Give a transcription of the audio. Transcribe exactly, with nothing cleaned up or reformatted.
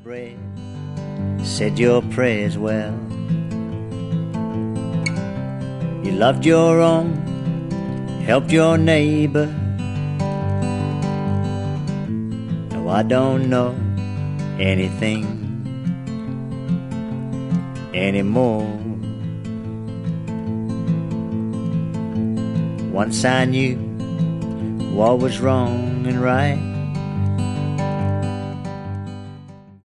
bread, said your prayers well. You loved your own, helped your neighbor. No, I don't know anything anymore. Once I knew what was wrong and right.